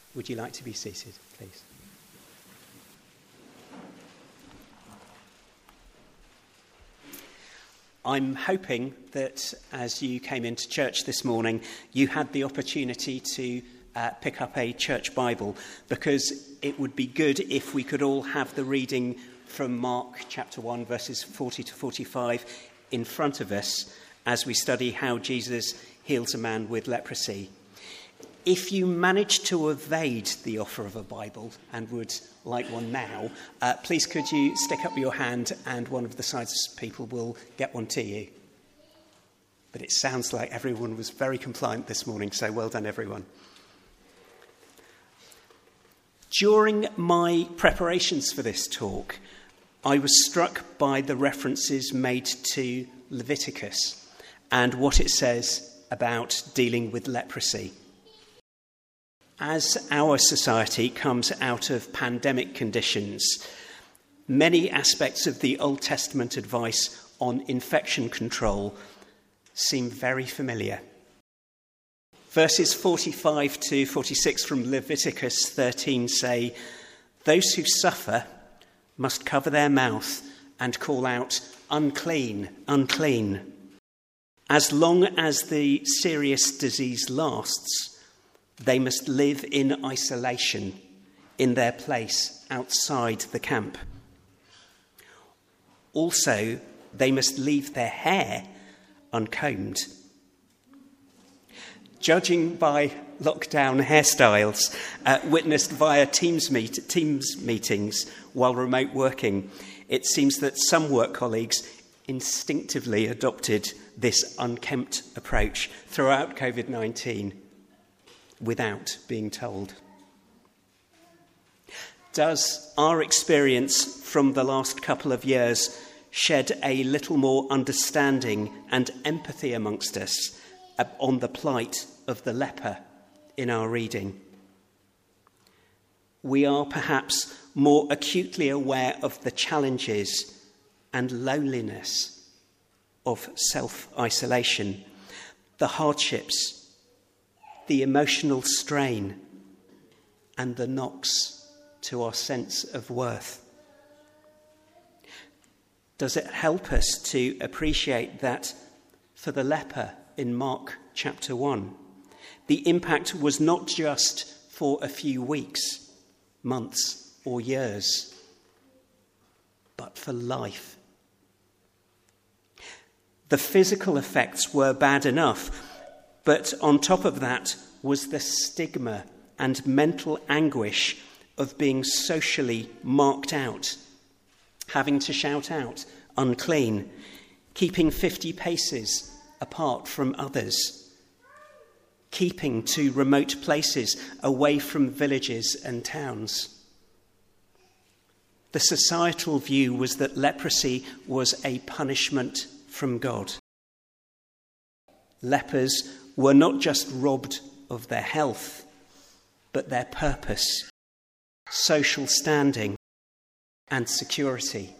Would you like to be seated, please? I'm hoping that as you came into church this morning, you had the opportunity to pick up a church Bible, because it would be good if we could all have the reading from Mark chapter 1, verses 40 to 45 in front of us as we study how Jesus heals a man with leprosy. If you manage to evade the offer of a Bible and would like one now, please could you stick up your hand and one of the sides people will get one to you. But it sounds like everyone was very compliant this morning, so well done everyone. During my preparations for this talk, I was struck by the references made to Leviticus and what it says about dealing with leprosy. As our society comes out of pandemic conditions, many aspects of the Old Testament advice on infection control seem very familiar. Verses 45 to 46 from Leviticus 13 say, "Those who suffer must cover their mouth and call out, 'Unclean, unclean.' As long as the serious disease lasts, they must live in isolation in their place outside the camp. Also, they must leave their hair uncombed." Judging by lockdown hairstyles witnessed via Teams meetings while remote working, it seems that some work colleagues instinctively adopted this unkempt approach throughout COVID-19 without being told. Does our experience from the last couple of years shed a little more understanding and empathy amongst us on the plight of the leper in our reading? We are perhaps more acutely aware of the challenges and loneliness of self-isolation, the hardships, the emotional strain, and the knocks to our sense of worth. Does it help us to appreciate that for the leper in Mark chapter 1, the impact was not just for a few weeks, months, or years, but for life? The physical effects were bad enough, but on top of that was the stigma and mental anguish of being socially marked out, having to shout out, "Unclean," keeping 50 paces apart from others, keeping to remote places away from villages and towns. The societal view was that leprosy was a punishment from God. Lepers were not just robbed of their health, but their purpose, social standing, and security.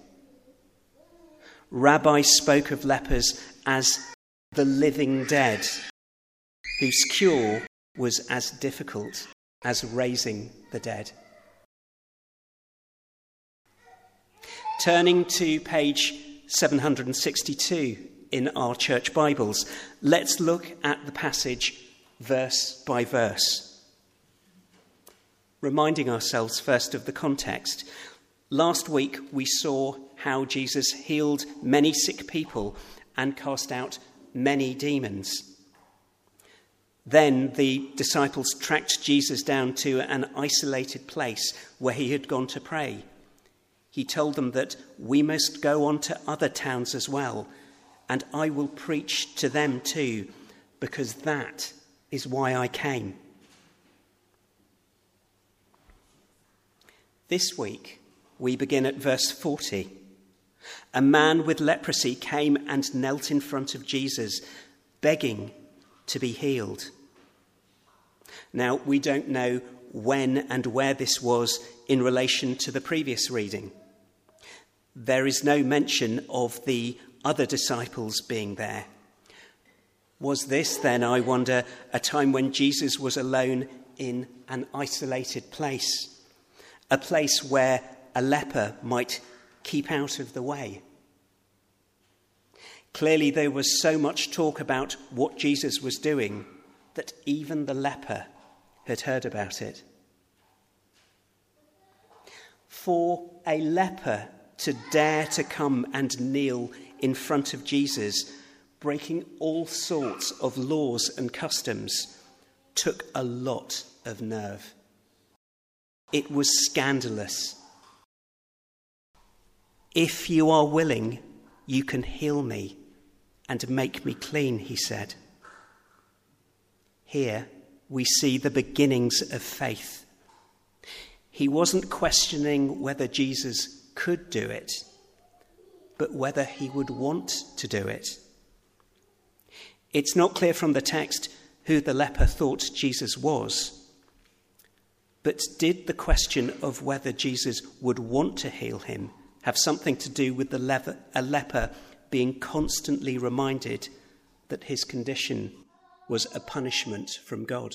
Rabbis spoke of lepers as the living dead, whose cure was as difficult as raising the dead. Turning to page 762 in our church Bibles, let's look at the passage verse by verse. Reminding ourselves first of the context. Last week we saw how Jesus healed many sick people and cast out many demons. Then the disciples tracked Jesus down to an isolated place where he had gone to pray. He told them that we must go on to other towns as well, and I will preach to them too, because that is why I came. This week, we begin at verse 40. A man with leprosy came and knelt in front of Jesus, begging to be healed. Now, we don't know when and where this was in relation to the previous reading. There is no mention of the other disciples being there. Was this then, I wonder, a time when Jesus was alone in an isolated place, a place where a leper might keep out of the way. Clearly, there was so much talk about what Jesus was doing that even the leper had heard about it. For a leper to dare to come and kneel in front of Jesus, breaking all sorts of laws and customs, took a lot of nerve. It was scandalous. "If you are willing, you can heal me and make me clean," he said. Here we see the beginnings of faith. He wasn't questioning whether Jesus could do it, but whether he would want to do it. It's not clear from the text who the leper thought Jesus was, but did the question of whether Jesus would want to heal him have something to do with a leper being constantly reminded that his condition was a punishment from God?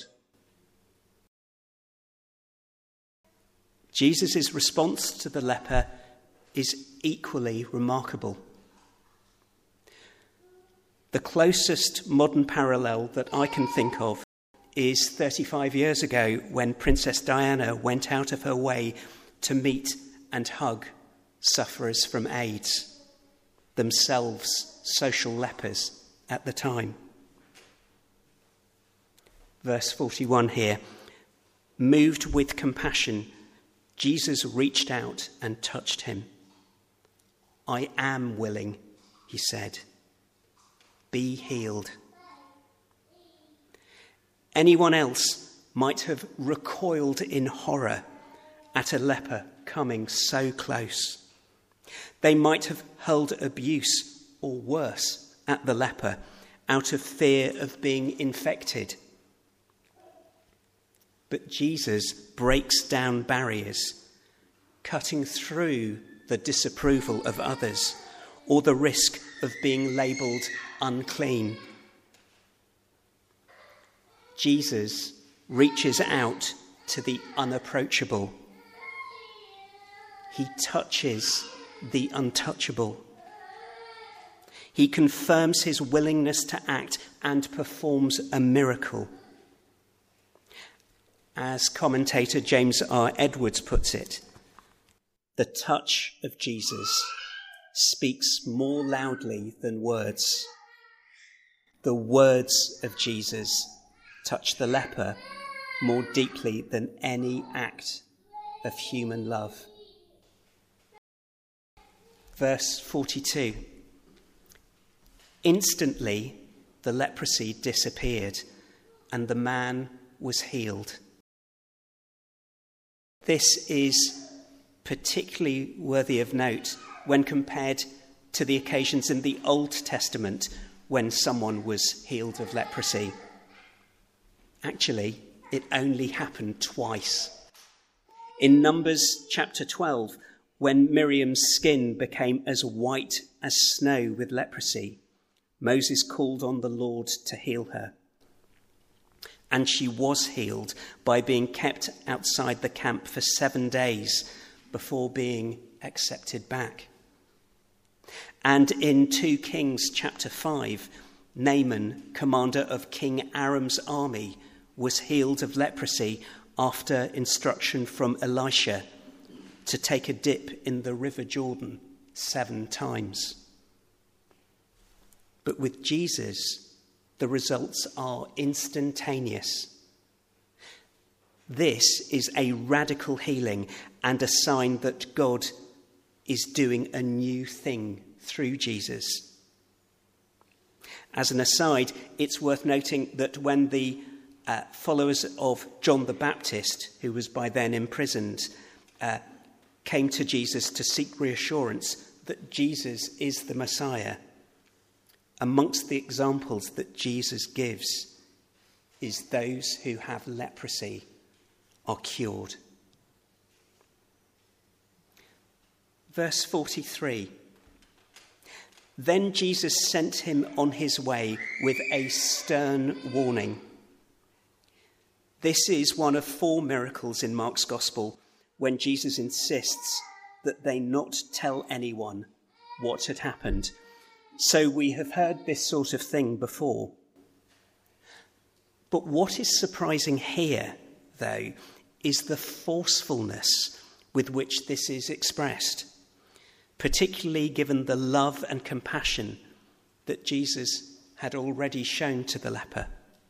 Jesus' response to the leper is equally remarkable. The closest modern parallel that I can think of is 35 years ago when Princess Diana went out of her way to meet and hug sufferers from AIDS, themselves social lepers at the time. Verse 41 here, moved with compassion, Jesus reached out and touched him. "I am willing," he said. "Be healed." Anyone else might have recoiled in horror at a leper coming so close. They might have hurled abuse, or worse, at the leper out of fear of being infected. But Jesus breaks down barriers, cutting through the disapproval of others or the risk of being labelled unclean. Jesus reaches out to the unapproachable. He touches the untouchable. He confirms his willingness to act and performs a miracle. As commentator James R. Edwards puts it, the touch of Jesus speaks more loudly than words. The words of Jesus touch the leper more deeply than any act of human love. Verse 42. Instantly the leprosy disappeared and the man was healed. This is particularly worthy of note when compared to the occasions in the Old Testament when someone was healed of leprosy. Actually, it only happened twice. In Numbers chapter 12, when Miriam's skin became as white as snow with leprosy, Moses called on the Lord to heal her. And she was healed by being kept outside the camp for 7 days before being accepted back. And in 2 Kings chapter 5, Naaman, commander of King Aram's army, was healed of leprosy after instruction from Elisha to take a dip in the River Jordan 7 times. But with Jesus, the results are instantaneous. This is a radical healing and a sign that God is doing a new thing through Jesus. As an aside, it's worth noting that when the followers of John the Baptist, who was by then imprisoned, came to Jesus to seek reassurance that Jesus is the Messiah, amongst the examples that Jesus gives is those who have leprosy are cured. Verse 43. Then Jesus sent him on his way with a stern warning. This is one of 4 miracles in Mark's Gospel when Jesus insists that they not tell anyone what had happened. So we have heard this sort of thing before. But what is surprising here, though, is the forcefulness with which this is expressed, particularly given the love and compassion that Jesus had already shown to the leper.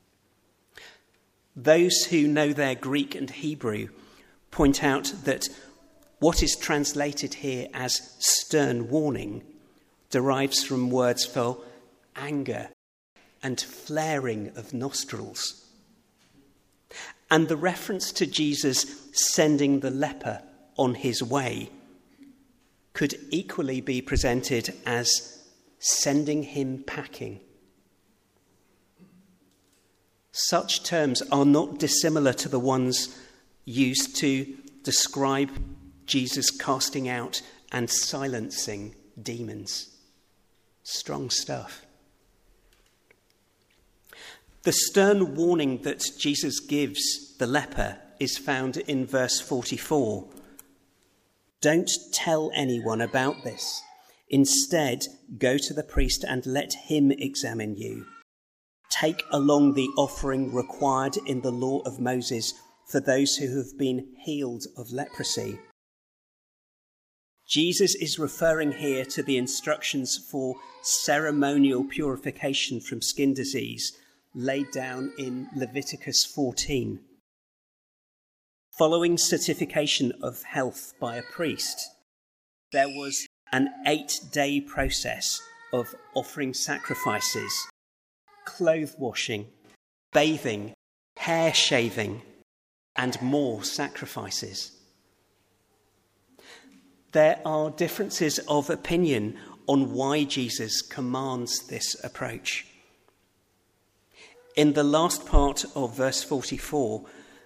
Those who know their Greek and Hebrew point out that what is translated here as stern warning derives from words for anger and flaring of nostrils. And the reference to Jesus sending the leper on his way could equally be presented as sending him packing. Such terms are not dissimilar to the ones used to describe Jesus casting out and silencing demons. Strong stuff. The stern warning that Jesus gives the leper is found in verse 44. Don't tell anyone about this. Instead, go to the priest and let him examine you. Take along the offering required in the law of Moses for those who have been healed of leprosy. Jesus is referring here to the instructions for ceremonial purification from skin disease laid down in Leviticus 14. Following certification of health by a priest, there was an 8-day process of offering sacrifices, clothes washing, bathing, hair shaving, and more sacrifices. There are differences of opinion on why Jesus commands this approach. In the last part of verse 44,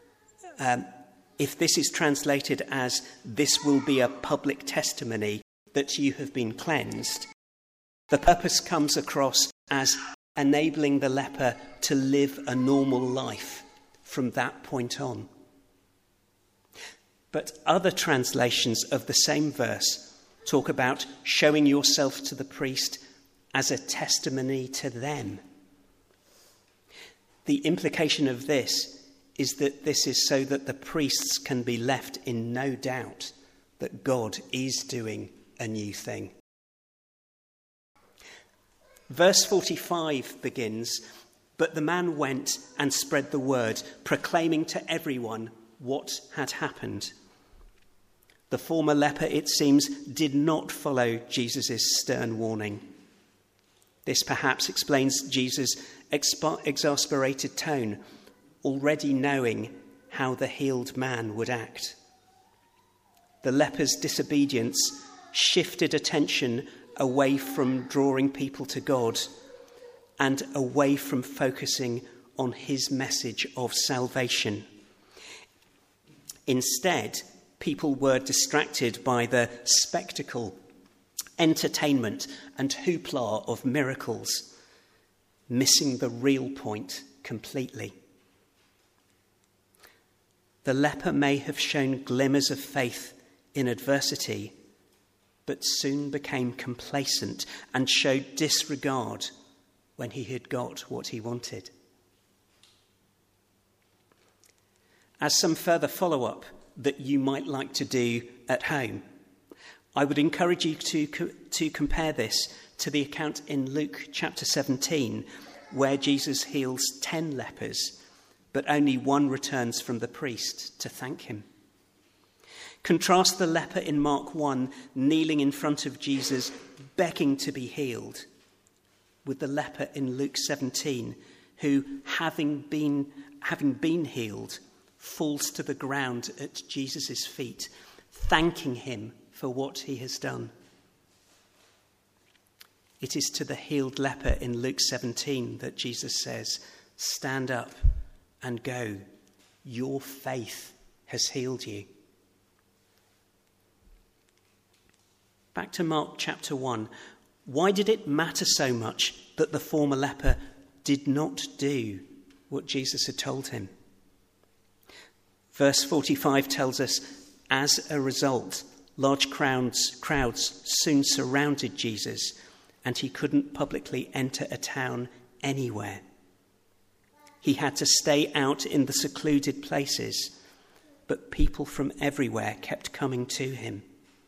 if this is translated as "this will be a public testimony that you have been cleansed," the purpose comes across as enabling the leper to live a normal life from that point on. But other translations of the same verse talk about showing yourself to the priest as a testimony to them. The implication of this is that this is so that the priests can be left in no doubt that God is doing a new thing. Verse 45 begins, "But the man went and spread the word, proclaiming to everyone what had happened." The former leper, it seems, did not follow Jesus' stern warning. This perhaps explains Jesus' exasperated tone, already knowing how the healed man would act. The leper's disobedience shifted attention away from drawing people to God and away from focusing on his message of salvation. Instead, people were distracted by the spectacle, entertainment, and hoopla of miracles, missing the real point completely. The leper may have shown glimmers of faith in adversity, but soon became complacent and showed disregard when he had got what he wanted. As some further follow-up that you might like to do at home, I would encourage you to compare this to the account in Luke chapter 17, where Jesus heals 10 lepers, but only one returns from the priest to thank him. Contrast the leper in Mark 1 kneeling in front of Jesus, begging to be healed, with the leper in Luke 17, who, having been healed, falls to the ground at Jesus' feet, thanking him for what he has done. It is to the healed leper in Luke 17 that Jesus says, "Stand up and go. Your faith has healed you." Back to Mark chapter 1. Why did it matter so much that the former leper did not do what Jesus had told him? Verse 45 tells us, as a result, large crowds soon surrounded Jesus, and he couldn't publicly enter a town anywhere. He had to stay out in the secluded places, but people from everywhere kept coming to him.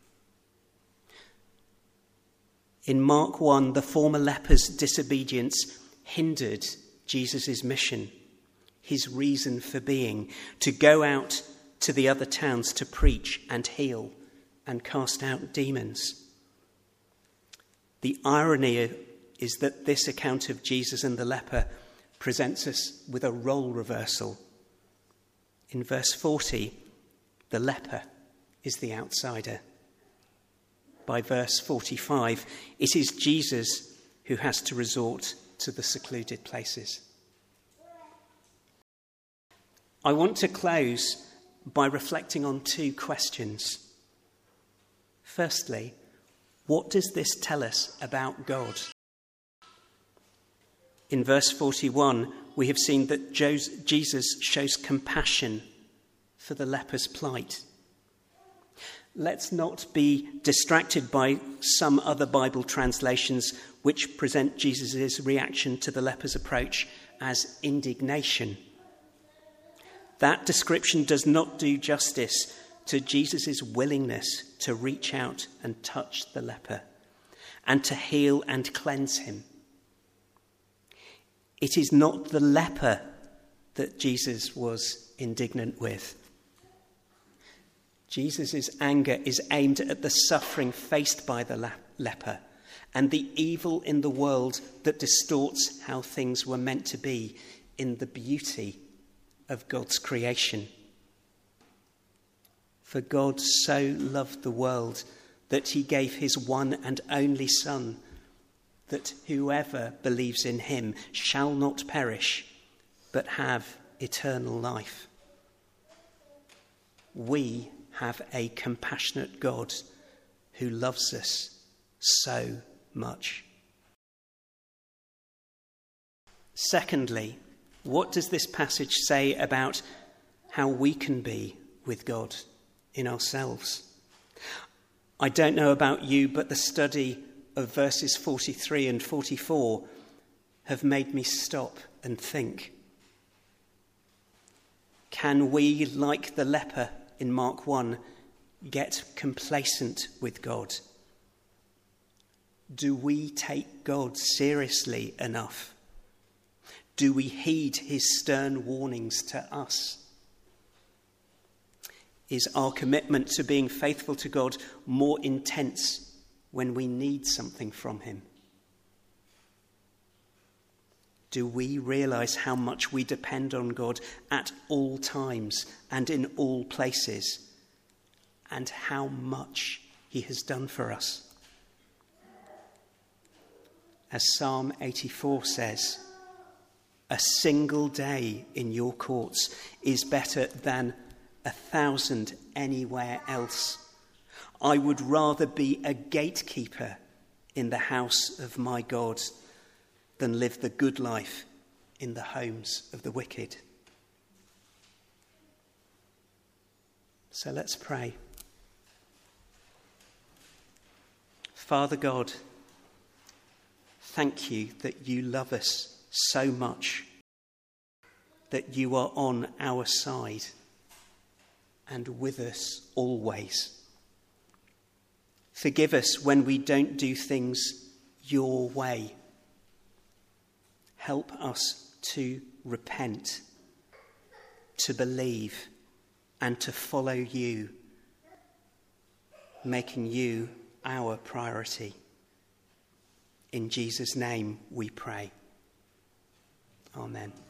In Mark 1, the former leper's disobedience hindered Jesus' mission, his reason for being, to go out to the other towns to preach and heal and cast out demons. The irony is that this account of Jesus and the leper presents us with a role reversal. In verse 40, the leper is the outsider. By verse 45, it is Jesus who has to resort to the secluded places. I want to close by reflecting on two questions. Firstly, what does this tell us about God? In verse 41, we have seen that Jesus shows compassion for the leper's plight. Let's not be distracted by some other Bible translations which present Jesus' reaction to the leper's approach as indignation. That description does not do justice to Jesus' willingness to reach out and touch the leper and to heal and cleanse him. It is not the leper that Jesus was indignant with. Jesus' anger is aimed at the suffering faced by the leper and the evil in the world that distorts how things were meant to be in the beauty of God's creation. For God so loved the world that he gave his one and only Son, that whoever believes in him shall not perish, but have eternal life. We have a compassionate God who loves us so much. Secondly, what does this passage say about how we can be with God in ourselves? I don't know about you, but the study of verses 43 and 44 have made me stop and think. Can we, like the leper in Mark 1, get complacent with God? Do we take God seriously enough? Do we heed his stern warnings to us? Is our commitment to being faithful to God more intense when we need something from him? Do we realize how much we depend on God at all times and in all places, and how much he has done for us? As Psalm 84 says, a single day in your courts is better than 1,000 anywhere else. I would rather be a gatekeeper in the house of my God than live the good life in the homes of the wicked. So let's pray. Father God, thank you that you love us so much, that you are on our side and with us always. Forgive us when we don't do things your way. Help us to repent, to believe, and to follow you, making you our priority. In Jesus' name we pray. Amen.